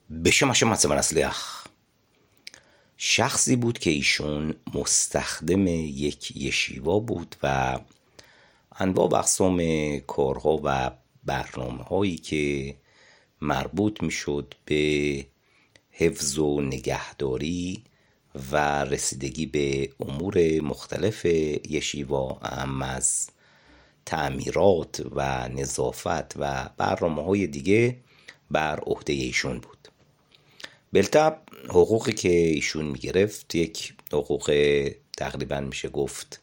בשם השם מצליח. شخصی بود که ایشون مستخدم یک یشیوا بود و انواع و اقسام کارها و برنامه هایی که مربوط می شد به حفظ و نگهداری و رسیدگی به امور مختلف یشیوا، اهم از تعمیرات و نظافت و برنامه های دیگه بر عهده ایشون بود. بالطبع حقوقی که ایشون میگرفت یک حقوق تقریبا میشه گفت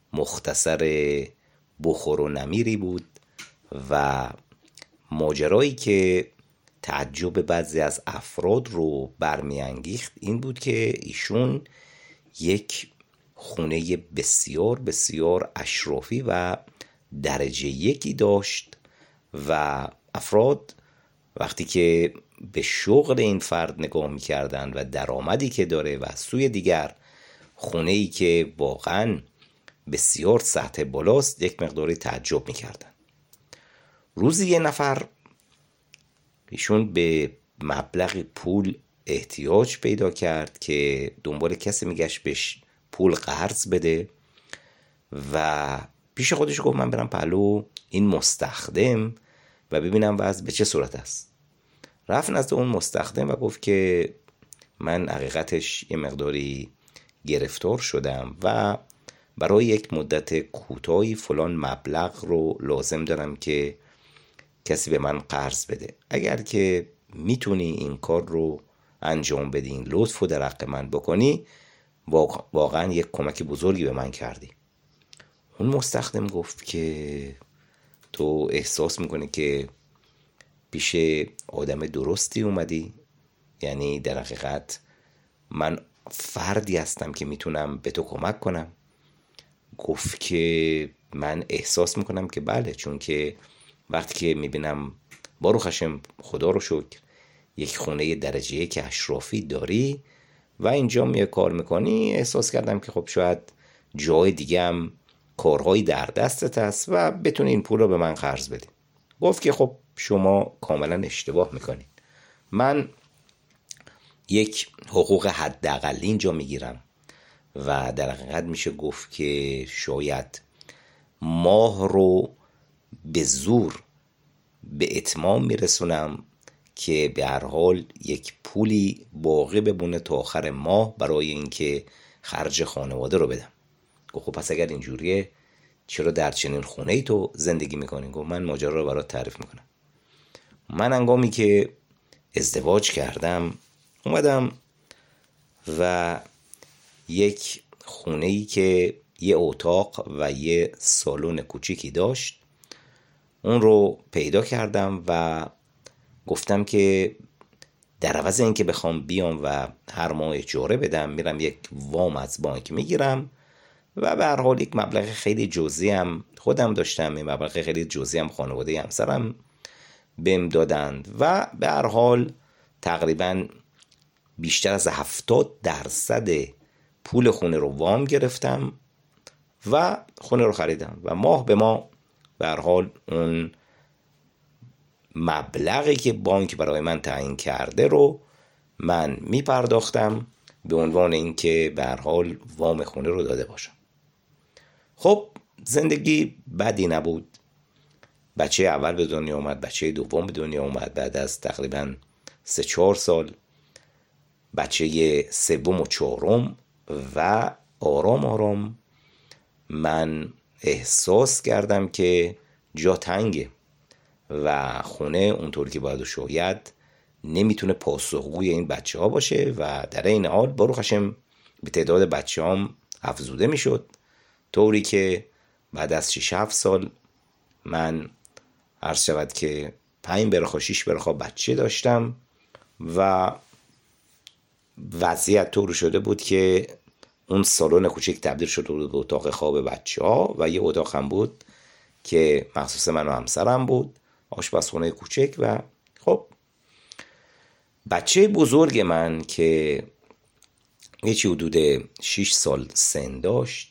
مختصر بخور و نمیری بود و ماجرایی که تعجب بعضی از افراد رو برمیانگیخت این بود که ایشون یک خونه بسیار بسیار اشرافی و درجه یکی داشت و افراد وقتی که به شغل این فرد نگاه میکردن و درآمدی که داره و سوی دیگر خونه‌ای که واقعا بسیار سطح بالاست یک مقداری تعجب میکردن. روزی یه نفر ایشون به مبلغ پول احتیاج پیدا کرد که دنبال کسی میگشت بهش پول قرض بده و پیش خودش گفت من برم پلو این مستخدم و ببینم وضع به چه صورت است. رفت نزد اون مستخدم و گفت که من حقیقتش یه مقداری گرفتار شدم و برای یک مدت کوتاهی فلان مبلغ رو لازم دارم که کسی به من قرض بده. اگر که میتونی این کار رو انجام بدین، لطف و در حق من بکنی، واقعا یک کمک بزرگی به من کردی. اون مستخدم گفت که تو احساس میکنی که پیش آدم درستی اومدی؟ یعنی در حقیقت من فردی هستم که میتونم به تو کمک کنم؟ گفت که من احساس میکنم که بله، چون که وقتی که میبینم بارو خشم خدا رو شکر یک خونه درجه یک اشرافی داری و اینجا میای کار میکنی، احساس کردم که خب شاید جای دیگه هم کارهایی در دستت هست و بتونی این پول رو به من قرض بدی. گفت که خب شما کاملا اشتباه میکنید، من یک حقوق حداقل اینجا میگیرم و در حقیقت میشه گفت که شاید ماه رو به زور به اتمام میرسونم که به هر حال یک پولی باقی بمونه تا آخر ماه برای اینکه خرج خانواده رو بدم. گفت خب پس اگر اینجوریه چرا در چنین خونه ای تو زندگی میکنی؟ گفت من ماجرا رو برات تعریف میکنم. من هنگامی که ازدواج کردم اومدم و یک خونه‌ای که یه اتاق و یه سالن کوچیکی داشت اون رو پیدا کردم و گفتم که در عوض اینکه بخوام بیام و هر ماه اجاره بدم، میرم یک وام از بانک میگیرم و به هر حال یک مبلغ خیلی جزئی هم خودم داشتم، این مبلغ خیلی جزئی هم خانواده همسرم بهم دادند و به هر حال تقریبا بیشتر از 70% پول خونه رو وام گرفتم و خونه رو خریدم و ماه به ماه به هر حال اون مبلغی که بانک برای من تعیین کرده رو من می پرداختم به عنوان اینکه به هر حال وام خونه رو داده باشم. خب زندگی بدی نبود. بچه اول به دنیا اومد، بچه دوم به دنیا اومد بعد از تقریبا 3-4 سال، بچه سوم و چهارم و آرام آرام من احساس کردم که جا تنگه و خونه اونطور که باید و شاید نمیتونه پاسخگوی این بچه ها باشه و در این حال بارو خشم به تعداد بچه هم افزوده میشد، طوری که بعد از 6-7 سال من عرض شود که 5 برخا 6 برخا بچه داشتم و وضعیت طور شده بود که اون سالن کوچیک تبدیل شده بود به اتاق خواب بچه ها و یه اتاق هم بود که مخصوص من و همسرم بود، آشپزخونه کوچک. و خب بچه بزرگ من که یه چی حدود 6 سال سن داشت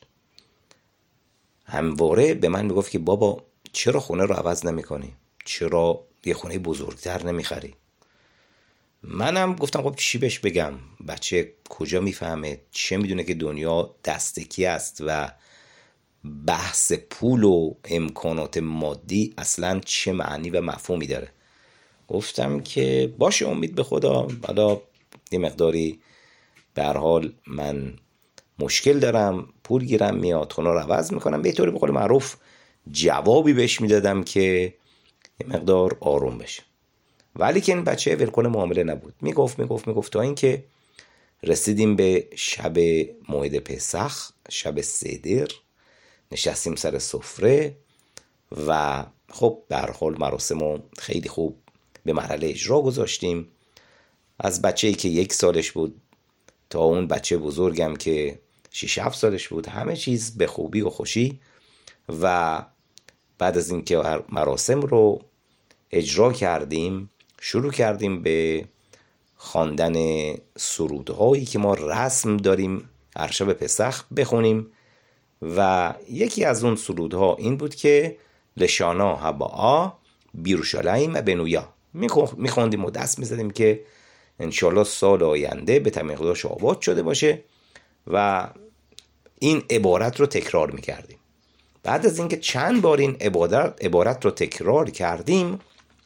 همواره به من میگفت که بابا چرا خونه رو عوض نمی کنی؟ چرا یه خونه بزرگتر نمی خری؟ منم گفتم خب چی بهش بگم، بچه کجا میفهمه، چه میدونه که دنیا دستکی است و بحث پول و امکانات مادی اصلا چه معنی و مفهومی داره. گفتم که باشه، امید به خدا، حالا یه مقداری به هر حال من مشکل دارم، پول گیرم میاد، خونه رو عوض میکنم، به طوری به قول معروف جوابی بهش میدادم که یه مقدار آروم بشه. ولی که این بچه ولکن معامله نبود، میگفت تا اینکه رسیدیم به شب موعد پسخ، شب سدر، نشستیم سر سفره و خب به هر حال مراسمو خیلی خوب به مرحله اجرا گذاشتیم. از بچه‌ای که 1 سالش بود تا اون بچه بزرگم که 6-7 سالش بود، همه چیز به خوبی و خوشی. و بعد از اینکه مراسم رو اجرا کردیم، شروع کردیم به خواندن سرودهایی که ما رسم داریم هر شب پسخ بخونیم. و یکی از اون سرودها این بود که لشانا هبا بیروشالیم و بنویا. میخوندیم و دست میزدیم که انشالله سال آینده به تمیقداش آباد شده باشه و این عبارت رو تکرار میکردیم. بعد از اینکه چند بار این عبارت رو تکرار کردیم،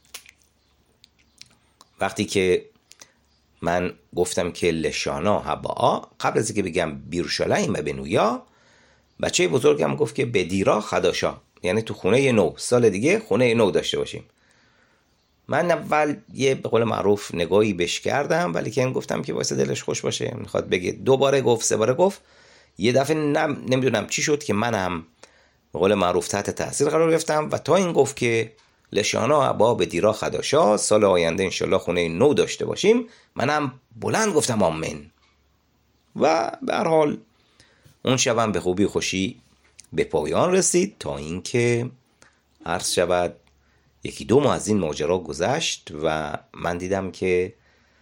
وقتی که من گفتم که لشانا هبا، قبل از اینکه بگم بیروشالیم و بنویا، بچه بزرگم گفت که بدیرا خداشا، یعنی تو خونه نو، سال دیگه خونه نو داشته باشیم. من اول یه به قول معروف نگاهی بهش کردم، ولی که گفتم که واسه دلش خوش باشه، میخواد بگه. 2 باره گفت، 3 باره گفت، یه دفعه نمیدونم چی شد که من هم به قول معروف تحت تاثیر قرار گرفتم و تا این گفت که لشانا ابا بدیرا خداشا، سال آینده انشالله خونه نو داشته باشیم، منم بلند گفتم آمین. و به هر حال اون شبم به خوبی خوشی به پایان رسید، تا اینکه عرض شود 1-2 ماه از این ماجرا گذشت و من دیدم که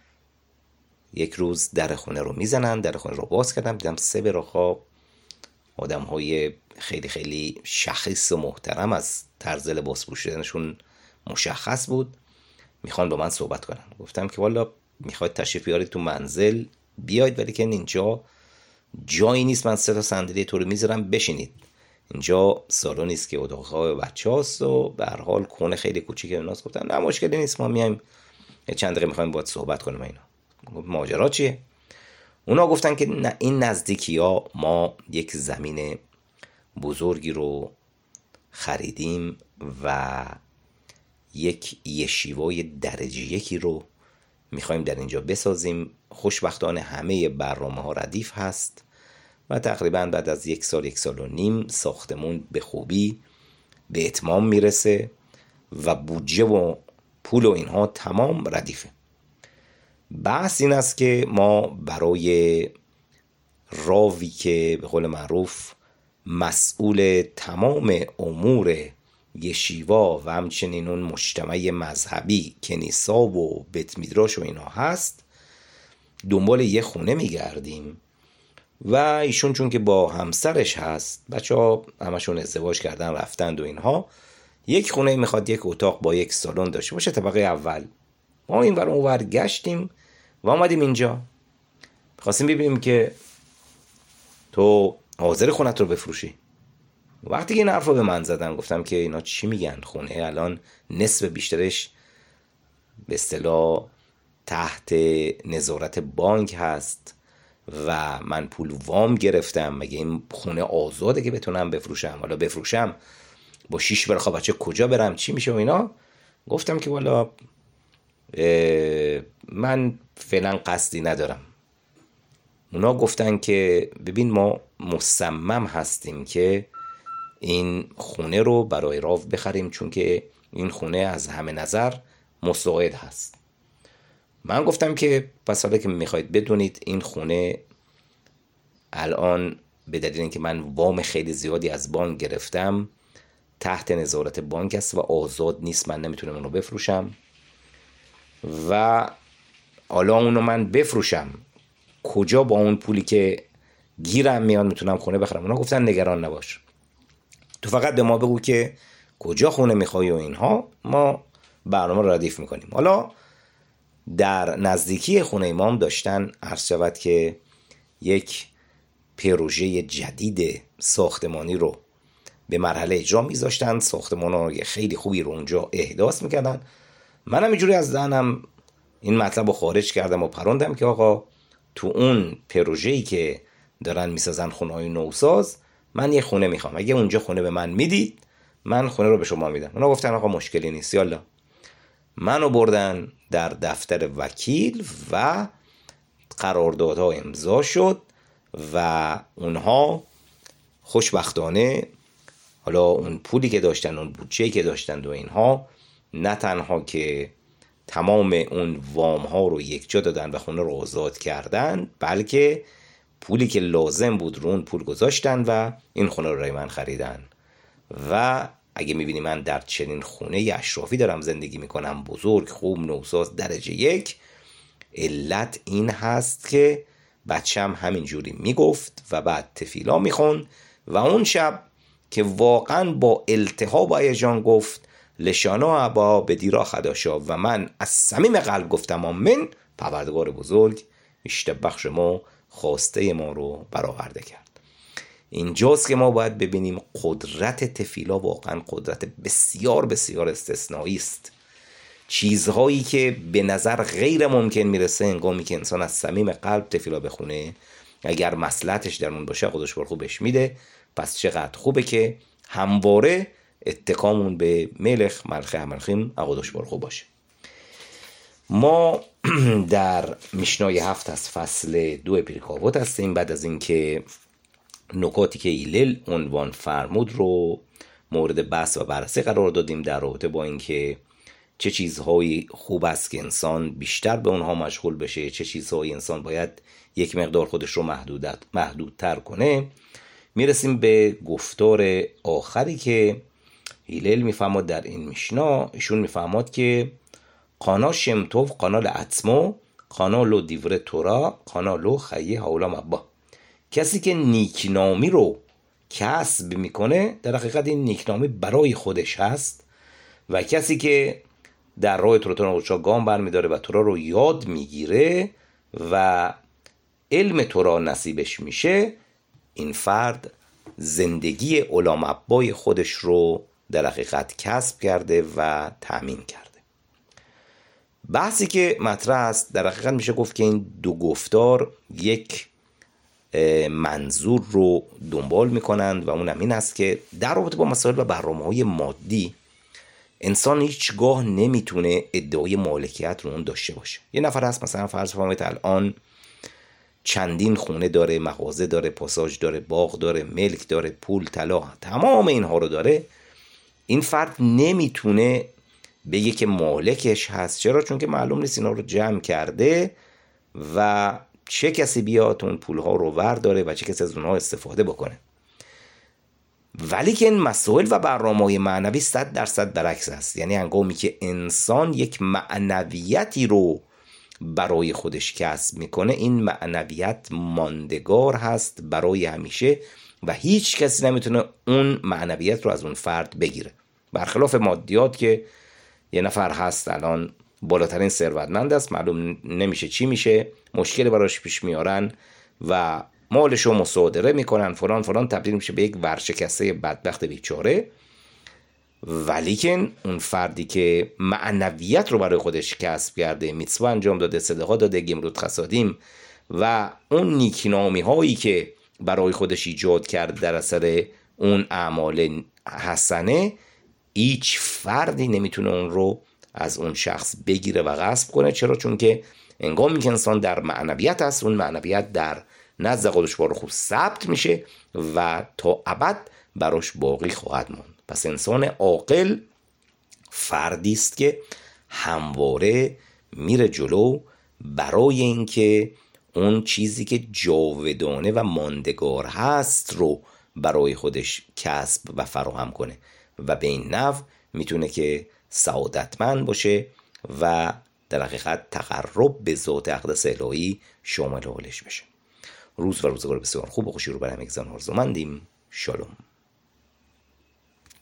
یک روز در خونه رو میزنن. در خونه رو باز کردم، دیدم 3 براخا آدم های خیلی خیلی شخص و محترم، از طرز لباس پوشیدنشون مشخص بود، میخوان با من صحبت کنن. گفتم که والا میخواید تشریف بیارید تو منزل بیاید، ولی که اینجا جایی نیست، من 3 تا صندلی تو رو میذارم بشینید، اینجا سالن نیست که اتاق خواب بچه هاست و به هر حال خونه خیلی کوچیکه اوناست. گفتم نه مشکلی نیست، ما میایم چند دقیقه میخوایم باهات صحبت کنیم. اینا ماجرا چیه؟ اونا گفتن که نه، این نزدیکی ها ما یک زمین بزرگی رو خریدیم و یک یشیوای درجه 1 رو میخوایم در اینجا بسازیم. خوشبختانه همه برنامه ها ردیف هست و تقریبا بعد از 1 سال 1.5 سال ساختمون به خوبی به اتمام میرسه و بودجه و پول و اینها تمام ردیفه. بحث این است که ما برای راوی که به قول معروف مسئول تمام امور یشیوا و همچنین اون مجتمع مذهبی کنیسا و بیت میدراش و اینا هست، دنبال یه خونه میگردیم و ایشون چون که با همسرش هست، بچه ها همشون ازدواج کردن رفتند و اینها، یک خونه میخواد 1 اتاق با 1 سالن داشته باشه، طبقه اول. ما این ور اون ور گشتیم و آمدیم اینجا، خواستیم ببینیم که تو حاضر خونت رو بفروشی. وقتی که این حرف رو به من زدن، گفتم که اینا چی میگن؟ خونه الان نصف بیشترش به اصطلاح تحت نظارت بانک هست و من پول وام گرفتم، مگه این خونه آزاده که بتونم بفروشم؟ حالا بفروشم با 6 براخا بچه کجا برم، چی میشه و اینا؟ گفتم که والا من فعلا قصدی ندارم. اونا گفتن که ببین ما مصمم هستیم که این خونه رو برای راو بخریم، چون که این خونه از همه نظر مساعد هست. من گفتم که پس حالا که میخواید بدونید، این خونه الان به دلیل اینکه من وام خیلی زیادی از بانک گرفتم تحت نظارت بانک است و آزاد نیست، من نمیتونم اونو بفروشم و حالا اونو من بفروشم کجا با اون پولی که گیرم میاد میتونم خونه بخرم؟ اونا گفتن نگران نباش، تو فقط به ما بگو که کجا خونه میخوای و اینها، ما برنامه رو ردیف میکنیم. حالا در نزدیکی خونه ما هم داشتن عرض شود که یک پروژه جدید ساختمانی رو به مرحله اجرا میذاشتن، ساختمان رو خیلی خوبی رو اونجا احداث میکردن. منم اینجوری از ذهنم این مطلب رو خارج کردم و پروندم که آقا تو اون پروژه‌ای که دارن میسازن خونه‌های نوساز، من یه خونه میخوام، اگه اونجا خونه به من میدید من خونه رو به شما میدم. اونا گفتن آقا مشکلی نیست، یالا. منو بردن در دفتر وکیل و قراردادها امضا شد و اونها خوشبختانه حالا اون پولی که داشتن، اون بودجه‌ای که داشتن و اینها، نه تنها که تمام اون وام ها رو یک جا دادن و خونه رو آزاد کردن، بلکه پولی که لازم بود رو اون پول گذاشتن و این خونه رو برای من خریدن. و اگه میبینی من در چنین خونه اشرافی دارم زندگی میکنم، بزرگ، خوب، نوساز، درجه 1، علت این هست که بچم همینجوری میگفت و بعد تفیلا میخوند و اون شب که واقعا با التهاب و هیجان گفت لشانا ابا به دیرا خداشا و من از صمیم قلب گفتم آمین، پروردگار بزرگ اشتبخش ما خواسته ما رو برآورده کرد. اینجاست که ما باید ببینیم قدرت تفیلا واقعا قدرت بسیار بسیار استثنایی است. چیزهایی که به نظر غیر ممکن میرسه، هنگامی که انسان از صمیم قلب تفیلا بخونه، اگر مصلحتش در اون باشه خودش برخو بهش میده. پس چقدر خوبه که همواره اتکامون به ملخ ملخ همرخیم اقادش برخو باشه. ما در میشنای 7 از فصل 2 پیرکاوت هستیم. بعد از اینکه نکاتی که هیلل عنوان فرمود رو مورد بحث و بررسی قرار دادیم در رابطه با اینکه چه چیزهایی خوب است که انسان بیشتر به اونها مشغول بشه، چه چیزهایی انسان باید یک مقدار خودش رو محدودتر کنه، میرسیم به گفتار آخری که هیلل میفهمد در این میشنا. ایشون میفهمد که قانا شمتوف قانا لعتمو قانا لو دیور تورا قانا لو خیه حولا مبا. کسی که نیکنامی رو کسب میکنه در حقیقت این نیکنامی برای خودش هست و کسی که در راه تورا گام برمیداره و تورا رو یاد میگیره و علم تورا نصیبش میشه، این فرد زندگی علام‌ابای خودش رو در حقیقت کسب کرده و تأمین کرده. بحثی که مطرح است در حقیقت میشه گفت که این دو گفتار یک منظور رو دنبال میکنند و اونم این است که در رابطه با مسائل و برنامه‌های مادی انسان هیچگاه نمیتونه ادعای مالکیت رو اون داشته باشه. یه نفر هست مثلا فرض فرمایید الان چندین خونه داره، مغازه داره، پاساژ داره، باغ داره، ملک داره، پول، طلا، تمام اینها رو داره. این فرد نمیتونه بگه که مالکش هست. چرا؟ چون که معلوم نیست اینا رو جمع کرده و چه کسی بیاد اون پولها رو ورداره و چه کسی از اونها استفاده بکنه. ولی که این مسائل و برنامه‌های معنوی 100% برعکس است. یعنی هنگامی که انسان یک معنویتی رو برای خودش کسب میکنه، این معنویت ماندگار هست برای همیشه و هیچ کسی نمیتونه اون معنویت رو از اون فرد بگیره. برخلاف مادیات که یه نفر هست الان بالاترین ثروتمند است، معلوم نمیشه چی میشه، مشکل براش پیش میارن و مالش رو مصادره میکنن، فلان فلان، تبدیل میشه به یک ورشکسته بدبخت بیچاره. ولیکن اون فردی که معنویت رو برای خودش کسب کرده، میتسوا انجام داده، صدقه داده، گمرود خسادیم و اون نیکنامی هایی که برای خودش ایجاد کرد در اثر اون اعمال حسنه، هیچ فردی نمیتونه اون رو از اون شخص بگیره و غصب کنه. چرا؟ چون که هنگامی که انسان در معنویت هست، اون معنویت در نزد خودش بارو خوب ثبت میشه و تا ابد براش باقی خواهد موند. پس انسان عاقل فردی است که همواره میره جلو برای اینکه اون چیزی که جاودانه و ماندگار هست رو برای خودش کسب و فراهم کنه و به این نحو میتونه که سعادتمند باشه و در حقیقت تقرب به ذات اقدس الهی شامل حالش بشه. روز و روزگار بسیار خوب و خوشی رو برای همگان آرزومندیم. شالوم.